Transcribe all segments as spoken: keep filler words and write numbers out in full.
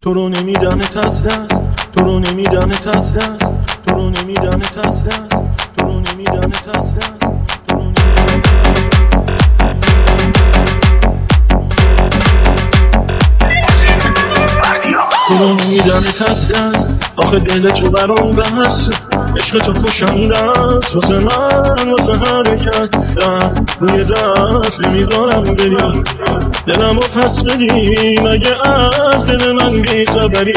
تو رو نمیدمت از دست، تو رو نمیدمت از دست، تو رو نمیدمت از دست، تو رو نمیدمت از دست، تو رو تو رو نمیدمت از دست. آخه دل تو برام بس، عشق تو کشنده است واسه من، واسه هر کس. دست روی دست نمیذارم بری، دلمو پس بدی مگه از دل من بیخبری.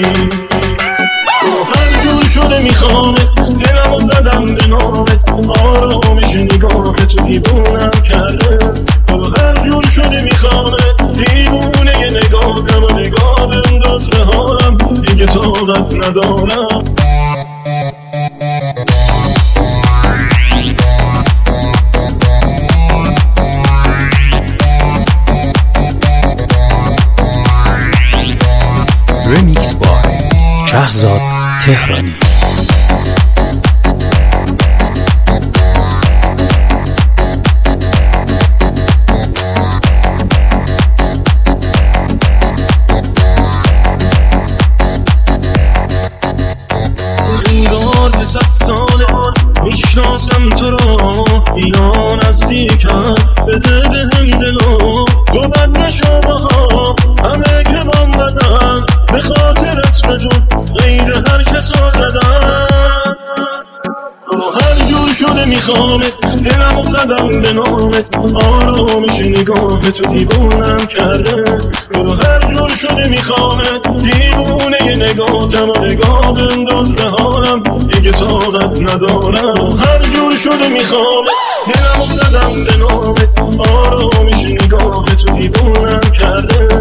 هر جور شده میخوامت، دلمو زدم به نامت، آرامش نگاه تو دیوونم کرده. هر جور شده میخوامت، دیوونه ی نگاهم و نگاه بنداز به حالم، دیگه طاقت ندارم. ریمیکس بای شهزاد تهرانی. انگار به صد ساله میشناسم تو رو، اینا نزدیکم، بده به هم دلو. تو بد نشو باها همه که بام بدن، به خاطرت بجون غیر هر کس رو زدن. هر جور شده میخوامت، دلمو زدم به نامت، آرامش نگاه تو دیوونم کرده. هر جور شده میخوامت، دیوونه ی نگاهم و نگاه بنداز به حالم، دیگه طاقت ندارم. هر جور شده میخوامت، دلمو زدم به نامت، آرامش نگاه تو دیوونم کرده.